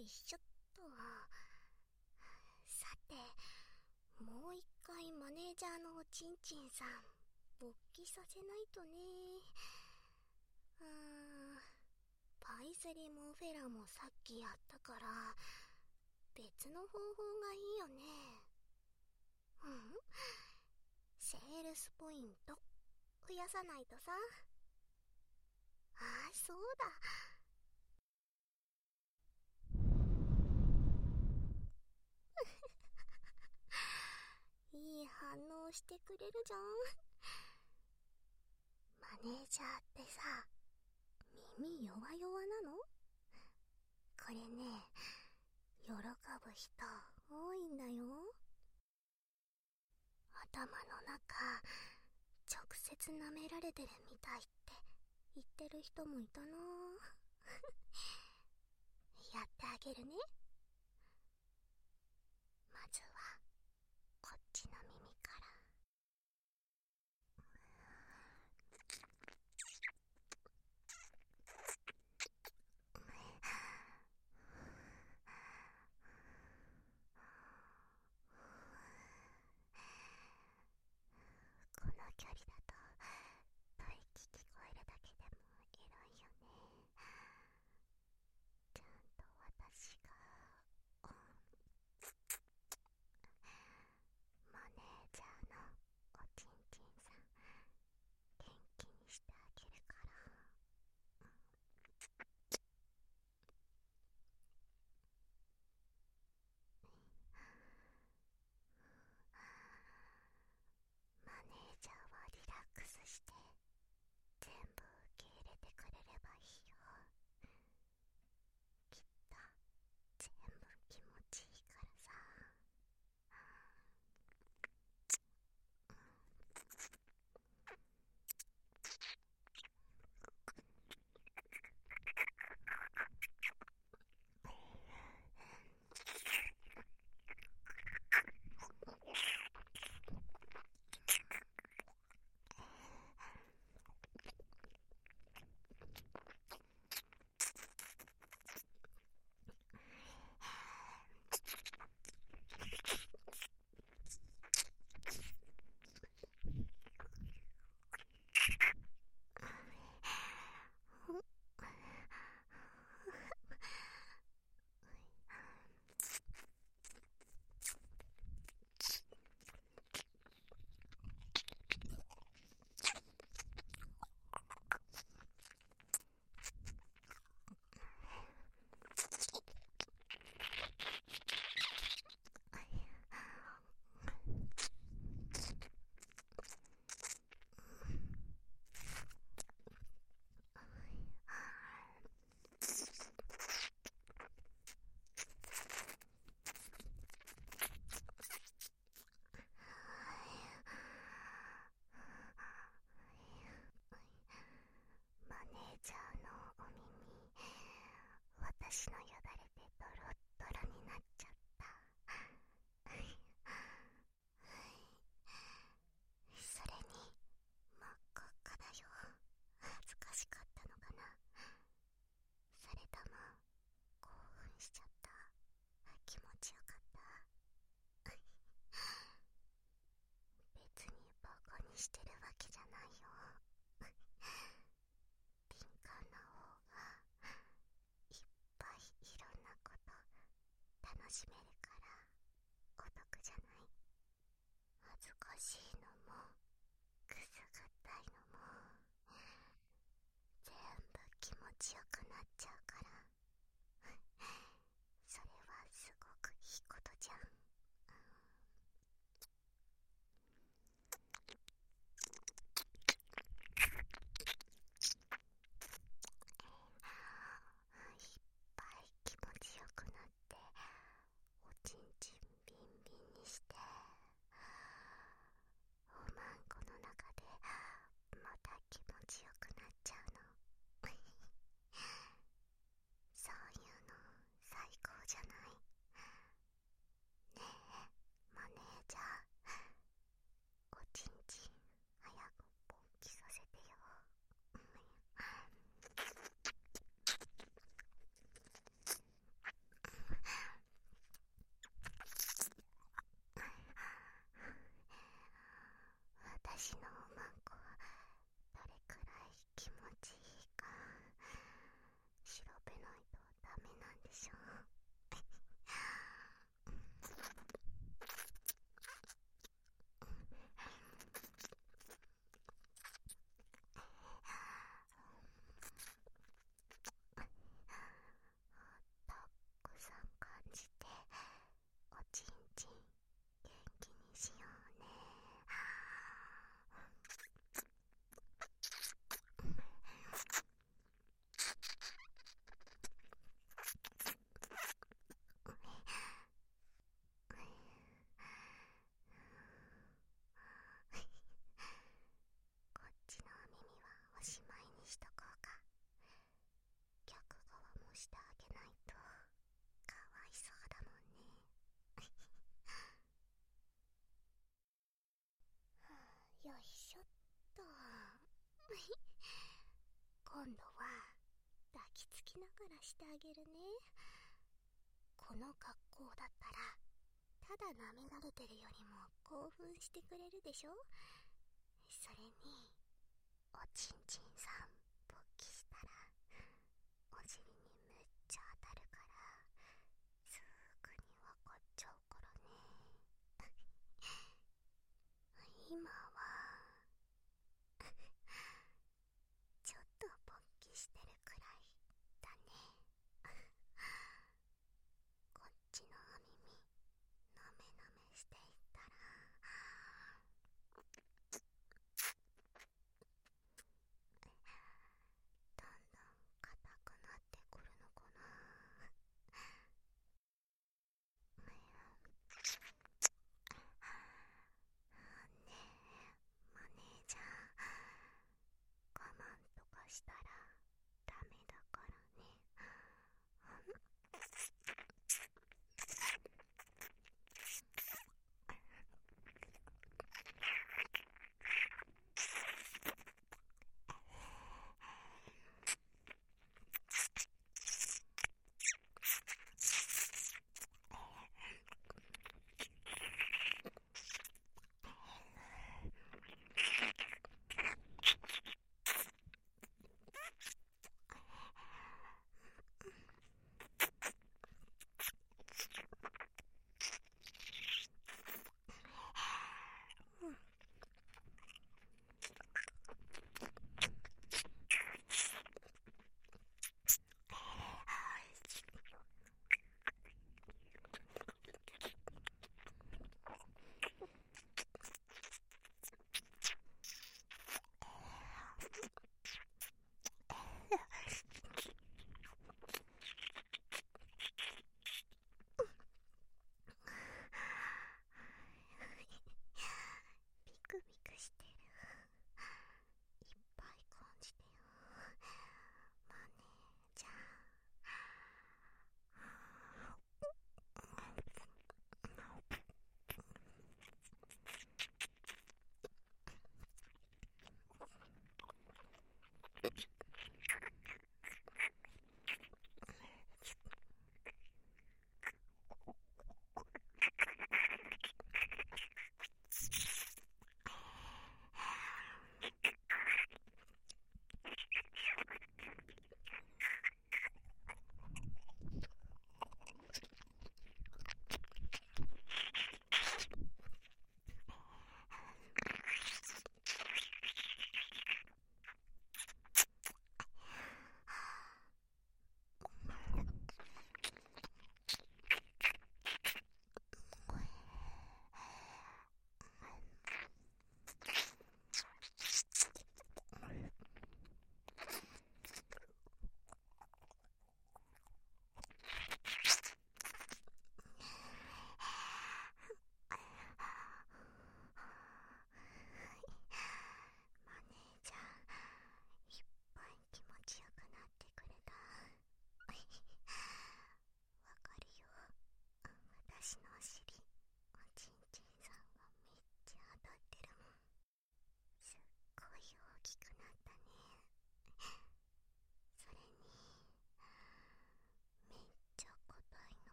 いしょっと。さて、もう一回マネージャーのおちんちんさん勃起させないとね。パイズリモンフェラもさっきやったから別の方法がいいよね。セールスポイント増やさないとさ。そうだ。いい反応してくれるじゃん。マネージャーってさ、耳弱々なの？これね、喜ぶ人多いんだよ。頭の中直接舐められてるみたいって言ってる人もいたな。やってあげるね。まずはこっちの耳から。この距離だと吐息聞こえるだけでもエロいよね。ちゃんと私がマネージャーのおちんちんさん元気にしてあげるから。マネージャーはリラックスして全部受け入れてくれればいいよ。きっと全部気持ちいいからさ。マネージャーのお耳、私のよだれでドロッドロになっちゃった。それに真っ赤っかだよ。恥ずかしかったのかな。それとも興奮しちゃった？気持ちよかった？別にバカにしてるわけじゃないよ。敏感な方がいっぱいいろんなこと楽しめるからお得じゃない？恥ずかしいのもくすぐったいのも全部気持ちよくなっちゃうから、それはすごくいいことじゃん。いっぱい気持ちよくなっておちんちんビンビンにして、おダメなんでしょ。たくさん感じておちんちん元気にしようね。こっちのお耳はおしまいにしとこうか。逆側もしてあげないとかわいそうだもんね。よいしょっと。今度は抱きつきながらしてあげるね。この格好だったらただ舐められてるよりも興奮してくれるでしょ。それにおちんちんさん勃起したらお尻にめっちゃ当たるからすぐにわかっちゃうからね。今はちょっと勃起してるくらいだね。こっちのお耳なめなめしていったら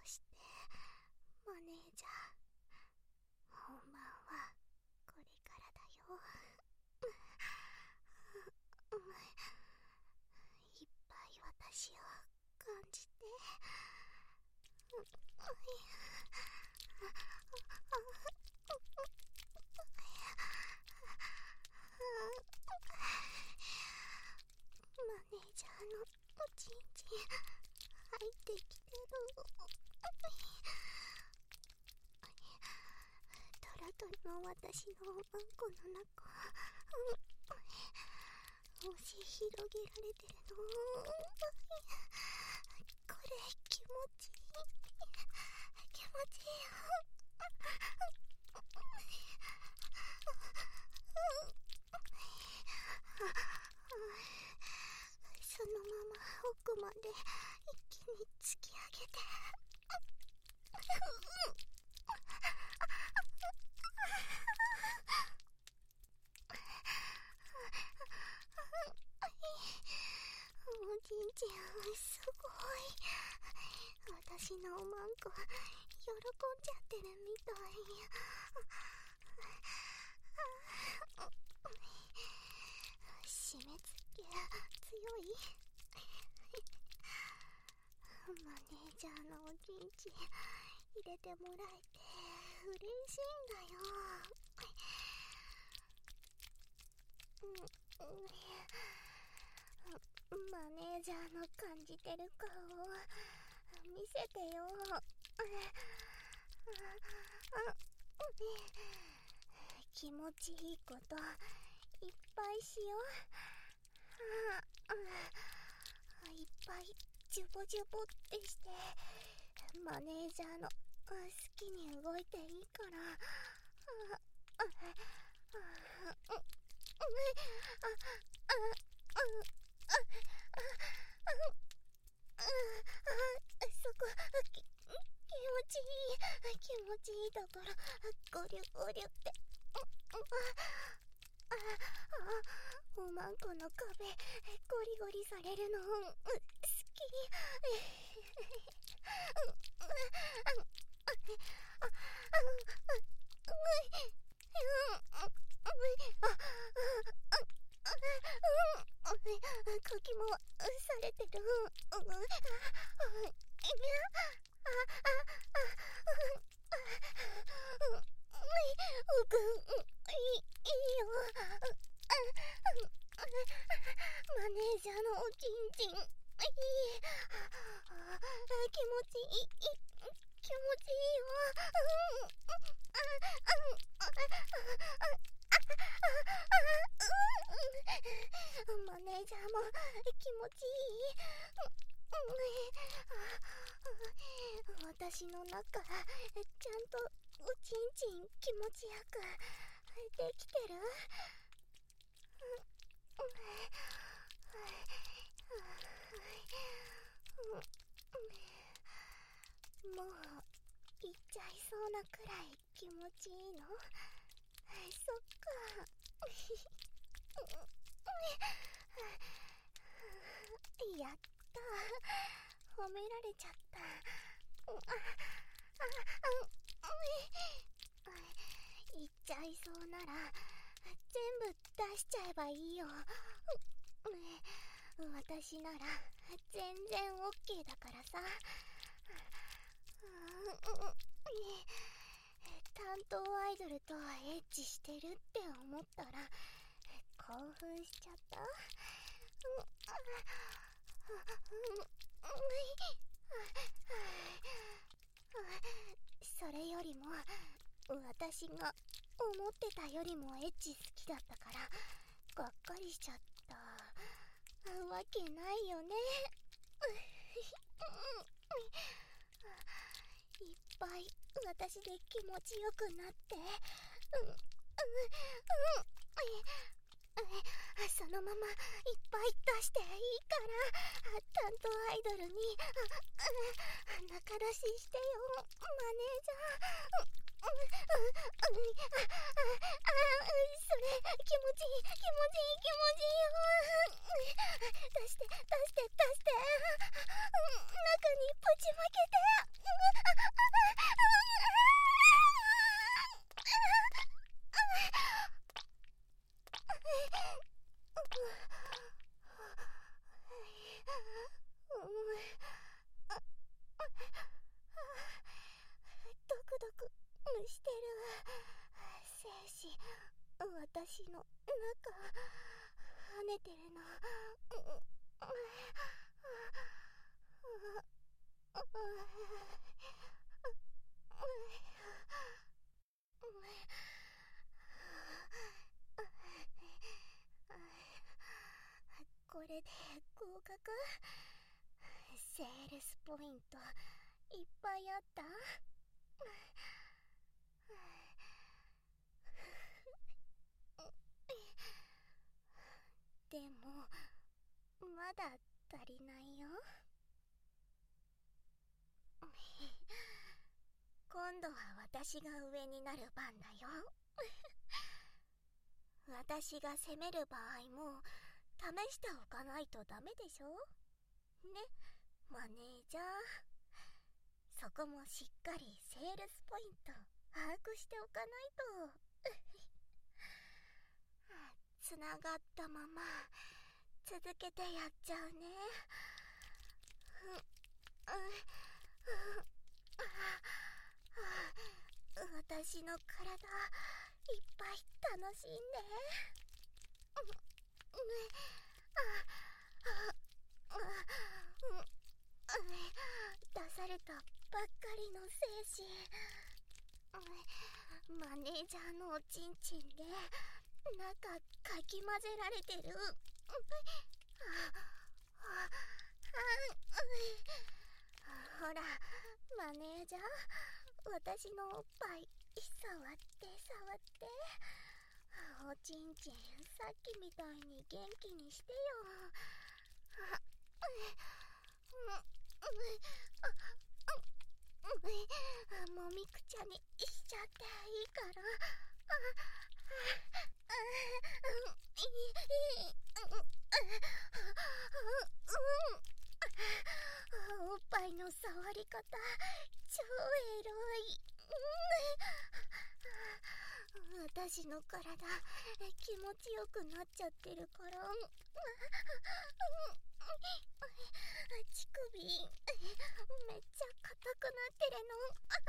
してマネージャー、本番はこれからだよ。いっぱい私を感じて。マネージャーのおちんちん入ってきてる。トラトルの私のおまんこの中、もし広げられてるの。これ気持ちいい。気持ちいいよ。そのまま奥まで一気に突き上げて。おちんちんすごい。私のおまんこ喜んじゃってるみたい。締め付け強い。マネージャーのおちんちん入れてもらえて嬉しいんだよ。マネージャーの感じてる顔を見せてよ。気持ちいいこといっぱいしよう。いっぱいジュボジュボってしてマネージャーの好きに動いていいから。そこ気持ちいい。気持ちいいところゴリュゴリュって。おまんこの壁ゴリゴリされるの好き。かきもされてる。いいよ。マネージャーのおちんちんいい。気持ちいい。気持ちいいよ。マネージャーも気持ちいい。私の中ちゃんとおちんちん気持ちよくできてる。もう行っちゃいそうなくらい気持ちいいの。そっか。やった。褒められちゃった。行っちゃいそうなら全部出しちゃえばいいよ。私なら全然 OK だからさ。担当アイドルとエッチしてるって思ったら興奮しちゃった。それよりも私が思ってたよりもエッチ好きだったからがっかりしちゃった。わけないよね。いっぱい私で気持ちよくなって。そのままいっぱい出していいから担当アイドルに仲出ししてよ、マネージャー。 それ気持ちいい気持ちいい気持ちいいよ。出して出して出して中にぶちまけて。ドクドクしてる。精子私の中跳ねてるの。これで合格。セールスポイントいっぱいあった。でもまだ足りないよ。今度は私が上になる番だよ。私が攻める場合も試しておかないとダメでしょね、マネージャー。そこもしっかりセールスポイント把握しておかないと。つながったまま続けてやっちゃうね。私の体いっぱい楽しんで。出されたばっかりの精子。マネージャーのおちんちんで中かき混ぜられてる。ほらマネージャー、私のおっぱい触って触って。おちんちんさっきみたいに元気にしてよ。もみくちゃにしちゃっていいから。おっぱいの触り方超エロい。私の体気持ちよくなっちゃってるから。乳首めっちゃ硬くなってるの。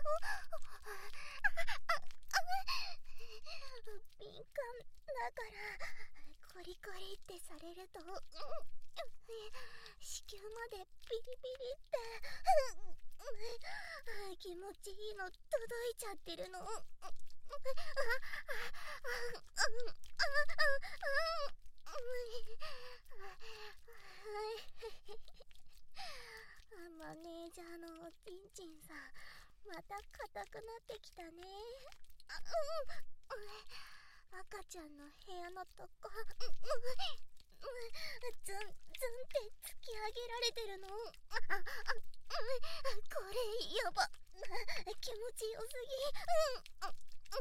敏感だからコリコリってされると子宮までビリビリって気持ちいいの届いちゃってるの。マネージャーのおちんちんさんまた硬くなってきたね。赤ちゃんの部屋のとこズンズンって突き上げられてるの。これやば、気持ちよすぎ。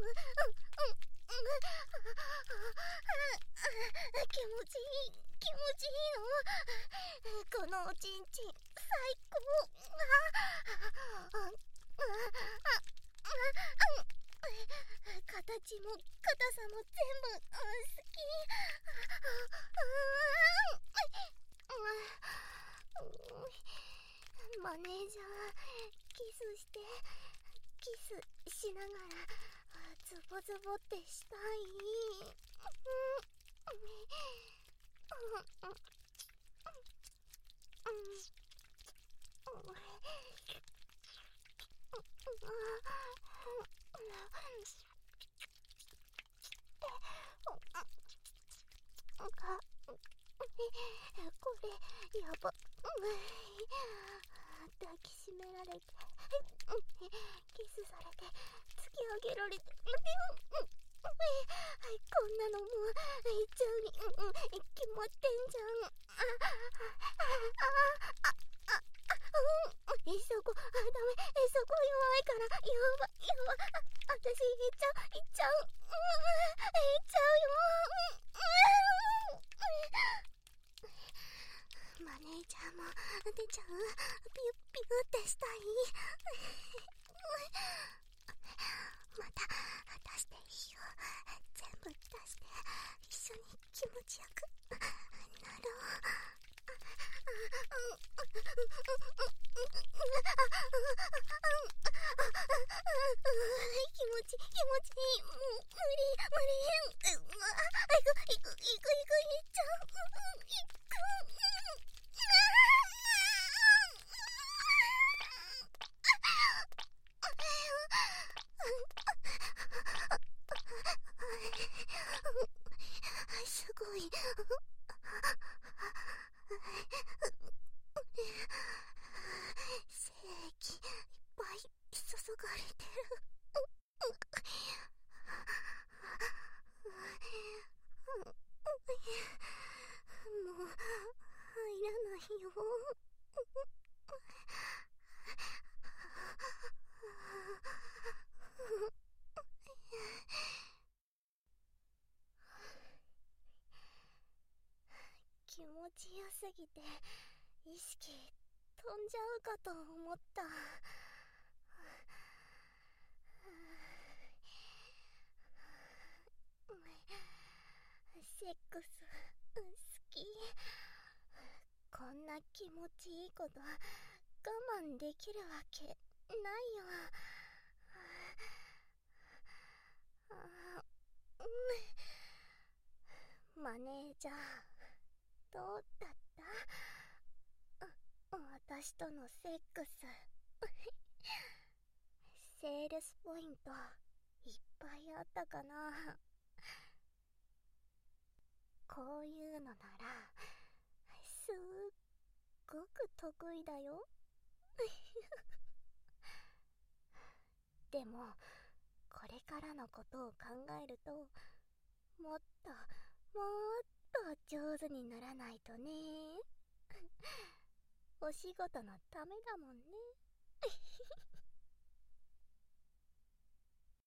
気持ちいい気持ちいいの。このおちんちん最高。形も硬さも全部好き。マネージャーキスしてキスしながらズボズボってしたい。これやば。抱きしめられてキスされて突き上げられて、こんなのもういっちゃうに決まってんじゃん。 そこ、ダメ、そこ弱いから、やば、私行っちゃう、行っちゃうよ。マネージャーも出ちゃう。ピュッピュってしたい。また出していいよ。全部出して一緒に気持ちよくなろう。気持ちいい。もう無理。行く、行っちゃう。すごい。精液いっぱい注がれてる。もう入らないよ。気持ちよすぎて意識飛んじゃうかと思った。セックス好き。こんな気持ちいいこと我慢できるわけないよ。マネージャーどうだった？私とのセックスセールスポイントいっぱいあったかな。こういうのならすっごく得意だよ。でもこれからのことを考えるともっと上手にならないとね。お仕事のためだもんね。